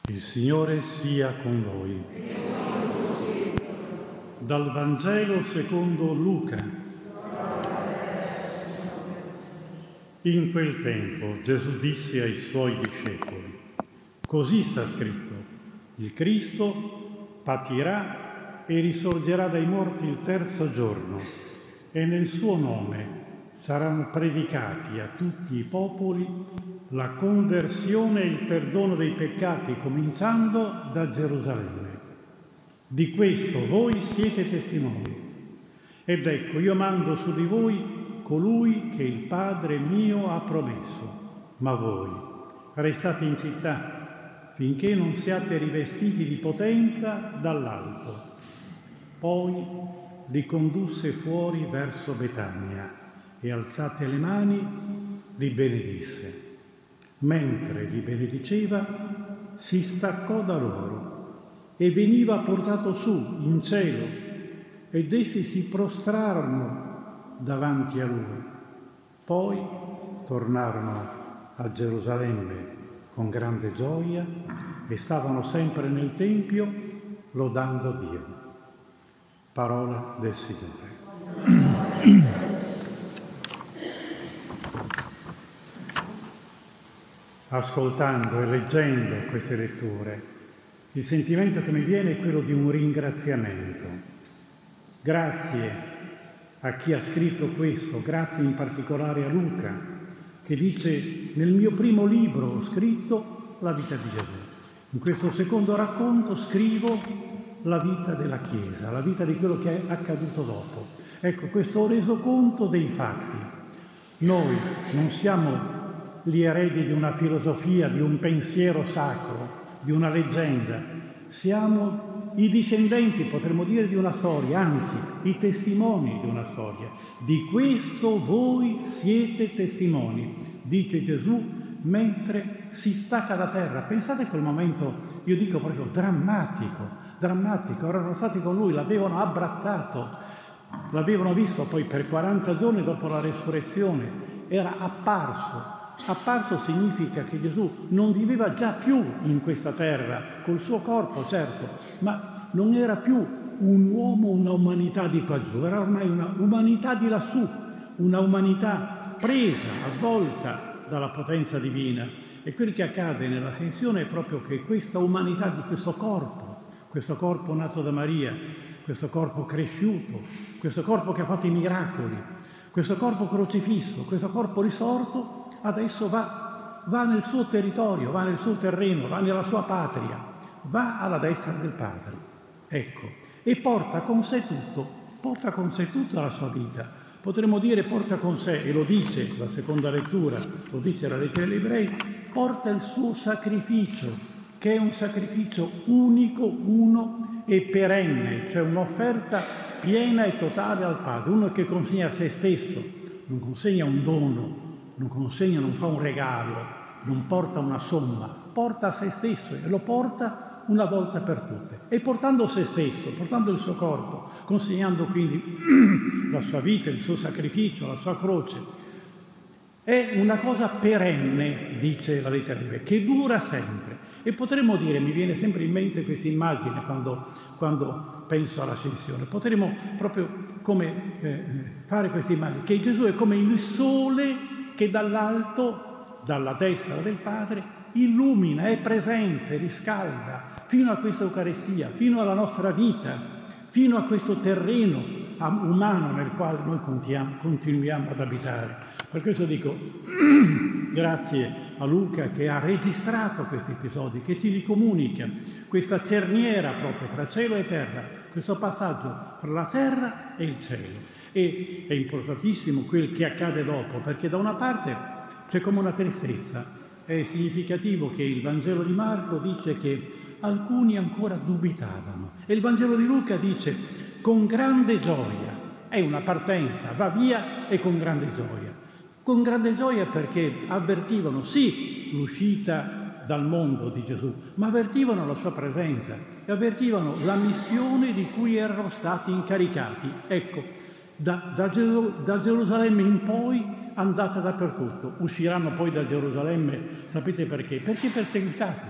Il Signore sia con voi. Dal Vangelo secondo Luca. In quel tempo Gesù disse ai suoi discepoli: così sta scritto, il Cristo patirà e risorgerà dai morti il terzo giorno, e nel suo nome saranno predicati a tutti i popoli la conversione e il perdono dei peccati, cominciando da Gerusalemme. Di questo voi siete testimoni. Ed ecco, io mando su di voi colui che il Padre mio ha promesso. Ma voi restate in città finché non siate rivestiti di potenza dall'alto. Poi li condusse fuori verso Betania e, alzate le mani, li benedisse. Mentre li benediceva, si staccò da loro e veniva portato su in cielo, ed essi si prostrarono davanti a lui. Poi tornarono a Gerusalemme con grande gioia e stavano sempre nel Tempio lodando Dio. Parola del Signore. Ascoltando e leggendo queste letture, il sentimento che mi viene è quello di un ringraziamento. Grazie a chi ha scritto questo, grazie in particolare a Luca, che dice: nel mio primo libro ho scritto la vita di Gesù. In questo secondo racconto scrivo la vita della Chiesa, la vita di quello che è accaduto dopo. Ecco, questo resoconto dei fatti. Noi non siamo gli eredi di una filosofia, di un pensiero sacro, di una leggenda. Siamo i discendenti, potremmo dire, di una storia, anzi, i testimoni di una storia. Di questo voi siete testimoni, dice Gesù mentre si stacca da terra. Pensate a quel momento, io dico proprio drammatico. Erano stati con lui, l'avevano abbracciato, l'avevano visto poi per 40 giorni dopo la resurrezione. Era apparso. Apparso significa che Gesù non viveva già più in questa terra, col suo corpo, certo, ma non era più un uomo, una umanità di qua giù, era ormai una umanità di lassù, una umanità presa, avvolta dalla potenza divina. E quel che accade nell'ascensione è proprio che questa umanità di questo corpo nato da Maria, questo corpo cresciuto, questo corpo che ha fatto i miracoli, questo corpo crocifisso, questo corpo risorto, adesso va nel suo territorio, va nel suo terreno, va nella sua patria, va alla destra del Padre. Ecco, e porta con sé tutta la sua vita. Potremmo dire porta con sé, e lo dice la seconda lettura, lo dice la lettera agli Ebrei, porta il suo sacrificio, che è un sacrificio unico, uno e perenne, cioè un'offerta piena e totale al Padre, uno che consegna se stesso, non consegna un dono, non fa un regalo, non porta una somma, porta se stesso e lo porta una volta per tutte. E portando se stesso, portando il suo corpo, consegnando quindi la sua vita, il suo sacrificio, la sua croce, è una cosa perenne, dice la lettera di Ebrei, che dura sempre. E potremmo dire, mi viene sempre in mente questa immagine quando penso all'ascensione, potremmo proprio fare questa immagine, che Gesù è come il sole che dall'alto, dalla destra del Padre, illumina, è presente, riscalda, fino a questa Eucaristia, fino alla nostra vita, fino a questo terreno umano nel quale noi continuiamo ad abitare. Per questo dico grazie a Luca che ha registrato questi episodi, che ci li comunica, questa cerniera proprio tra cielo e terra, questo passaggio tra la terra e il cielo. E è importantissimo quel che accade dopo, perché da una parte c'è come una tristezza. È significativo che il Vangelo di Marco dice che alcuni ancora dubitavano e il Vangelo di Luca dice con grande gioia. È una partenza, va via e con grande gioia. Con grande gioia perché avvertivano sì l'uscita dal mondo di Gesù, ma avvertivano la sua presenza e avvertivano la missione di cui erano stati incaricati. Ecco, da Gerusalemme in poi andate dappertutto. Usciranno poi da Gerusalemme, sapete perché? Perché perseguitati.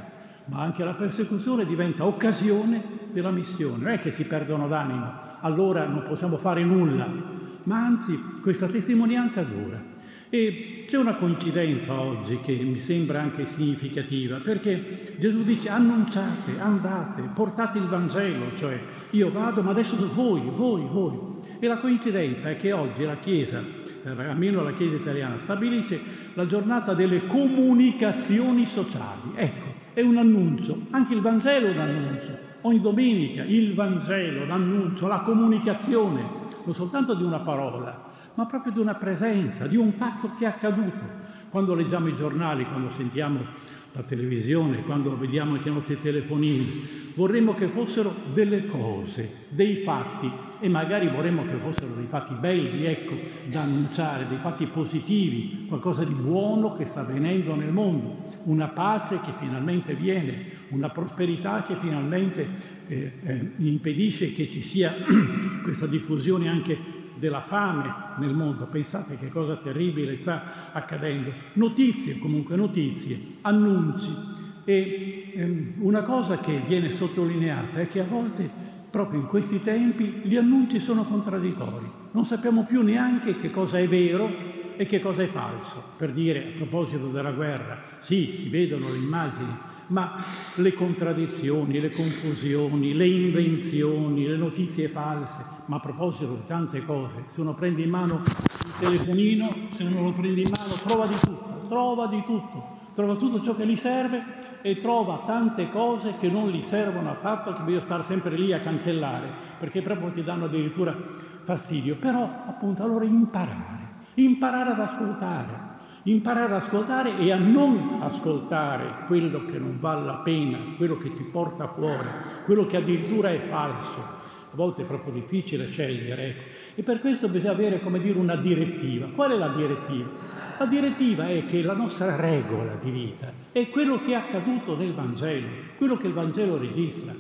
ma anche la persecuzione diventa occasione della missione. Non è che si perdono d'animo, allora non possiamo fare nulla, ma anzi questa testimonianza dura. E c'è una coincidenza oggi che mi sembra anche significativa, perché Gesù dice: annunciate, andate, portate il Vangelo, cioè io vado, ma adesso voi. E la coincidenza è che oggi la Chiesa, almeno la Chiesa italiana, stabilisce la giornata delle comunicazioni sociali. Ecco, è un annuncio, anche il Vangelo è un annuncio. Ogni domenica il Vangelo, l'annuncio, la comunicazione, non soltanto di una parola, ma proprio di una presenza, di un fatto che è accaduto. Quando leggiamo i giornali, quando sentiamo la televisione, quando vediamo anche i nostri telefonini, vorremmo che fossero delle cose, dei fatti, e magari vorremmo che fossero dei fatti belli, ecco, da annunciare, dei fatti positivi, qualcosa di buono che sta avvenendo nel mondo, una pace che finalmente viene, una prosperità che finalmente impedisce che ci sia questa diffusione anche della fame nel mondo. Pensate che cosa terribile sta accadendo. Notizie, annunci. E una cosa che viene sottolineata è che a volte, proprio in questi tempi, gli annunci sono contraddittori. Non sappiamo più neanche che cosa è vero e che cosa è falso. Per dire, a proposito della guerra, sì, si vedono le immagini, ma le contraddizioni, le confusioni, le invenzioni, le notizie false, ma a proposito di tante cose, se uno prende in mano il telefonino, se uno lo prende in mano, trova tutto ciò che gli serve e trova tante cose che non gli servono affatto, che bisogna stare sempre lì a cancellare, perché proprio ti danno addirittura fastidio. Però, appunto, allora imparare ad ascoltare e a non ascoltare quello che non vale la pena, quello che ti porta fuori, quello che addirittura è falso. A volte è proprio difficile scegliere, ecco. E per questo bisogna avere, come dire, una direttiva. Qual è la direttiva? La direttiva è che la nostra regola di vita è quello che è accaduto nel Vangelo, quello che il Vangelo registra,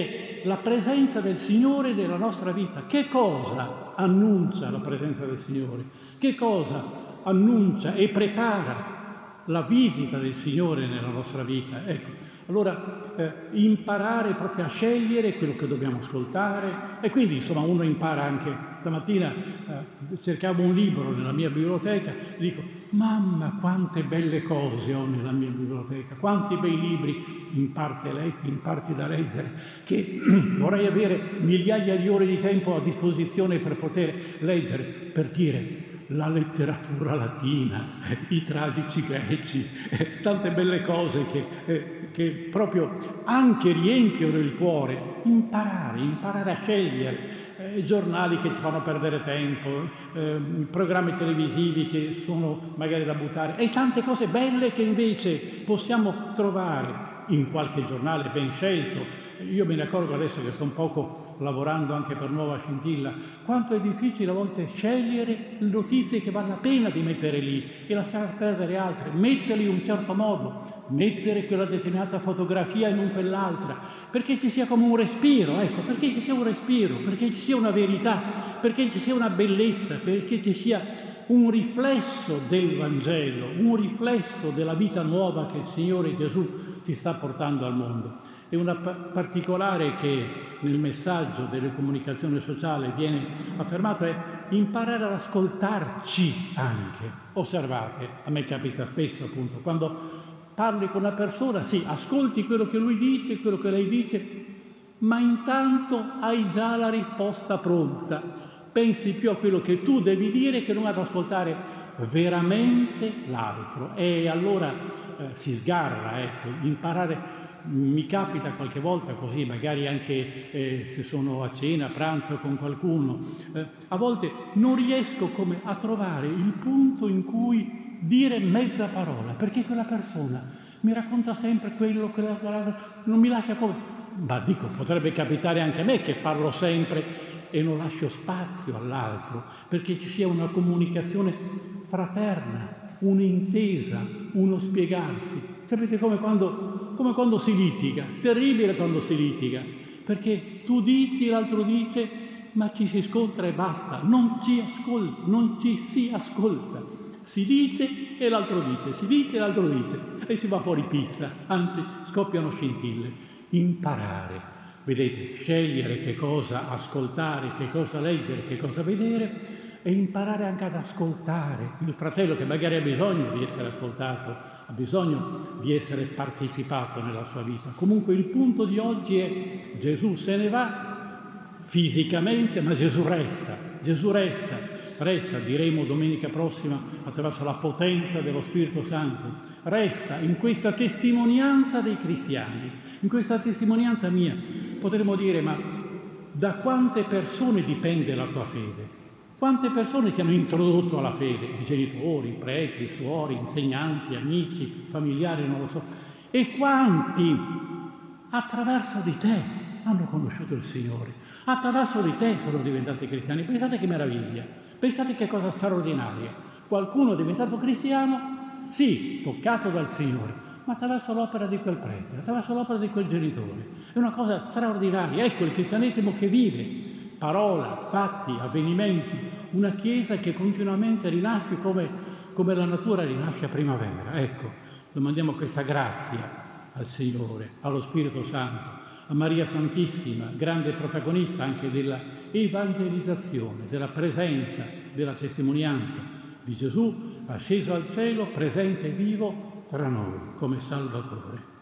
è la presenza del Signore nella nostra vita. Che cosa annuncia la presenza del Signore? Che cosa annuncia e prepara la visita del Signore nella nostra vita? Ecco, allora imparare proprio a scegliere quello che dobbiamo ascoltare, e quindi insomma uno impara anche. Stamattina cercavo un libro nella mia biblioteca e dico: mamma, quante belle cose ho nella mia biblioteca, quanti bei libri, in parte letti, in parte da leggere, che vorrei avere migliaia di ore di tempo a disposizione per poter leggere, per dire la letteratura latina, i tragici greci, tante belle cose che proprio anche riempiono il cuore. Imparare a scegliere, giornali che ci fanno perdere tempo, programmi televisivi che sono magari da buttare, e tante cose belle che invece possiamo trovare in qualche giornale ben scelto. Io me ne accorgo adesso che sto un poco lavorando anche per Nuova Scintilla, quanto è difficile a volte scegliere le notizie che vale la pena di mettere lì e lasciare perdere altre, metterli in un certo modo, mettere quella determinata fotografia e non quell'altra, perché ci sia come un respiro, ecco, perché ci sia un respiro, perché ci sia una verità, perché ci sia una bellezza, perché ci sia un riflesso del Vangelo, un riflesso della vita nuova che il Signore Gesù ti sta portando al mondo. E una particolare che nel messaggio delle comunicazioni sociali viene affermato è imparare ad ascoltarci anche. Osservate, a me capita spesso appunto, quando parli con una persona, sì, ascolti quello che lui dice, quello che lei dice, ma intanto hai già la risposta pronta. Pensi più a quello che tu devi dire che non ad ascoltare veramente l'altro. E allora si sgarra, ecco, imparare. Mi capita qualche volta così, magari anche se sono a cena, a pranzo con qualcuno, a volte non riesco come a trovare il punto in cui dire mezza parola, perché quella persona mi racconta sempre quello, non mi lascia come... Ma dico, potrebbe capitare anche a me che parlo sempre e non lascio spazio all'altro, perché ci sia una comunicazione fraterna, un'intesa, uno spiegarsi. Sapete come quando si litiga, terribile quando si litiga, perché tu dici e l'altro dice, ma ci si scontra e basta, non ci si ascolta. Si dice e l'altro dice, si dice e l'altro dice, e si va fuori pista, anzi scoppiano scintille. Imparare, vedete, scegliere che cosa ascoltare, che cosa leggere, che cosa vedere, e imparare anche ad ascoltare il fratello che magari ha bisogno di essere ascoltato, ha bisogno di essere partecipato nella sua vita. Comunque il punto di oggi è: Gesù se ne va fisicamente, ma Gesù resta, diremo domenica prossima, attraverso la potenza dello Spirito Santo, resta in questa testimonianza dei cristiani, in questa testimonianza mia. Potremmo dire: ma da quante persone dipende la tua fede? Quante persone ti hanno introdotto alla fede? I genitori, i preti, i suori, insegnanti, amici, familiari, non lo so. E quanti attraverso di te hanno conosciuto il Signore? Attraverso di te sono diventati cristiani. Pensate che meraviglia, pensate che cosa straordinaria. Qualcuno è diventato cristiano, sì, toccato dal Signore, ma attraverso l'opera di quel prete, attraverso l'opera di quel genitore. È una cosa straordinaria. Ecco il cristianesimo che vive. Parola, fatti, avvenimenti, una Chiesa che continuamente rinasce come la natura rinasce a primavera. Ecco, domandiamo questa grazia al Signore, allo Spirito Santo, a Maria Santissima, grande protagonista anche della evangelizzazione, della presenza, della testimonianza di Gesù asceso al cielo, presente e vivo tra noi come Salvatore.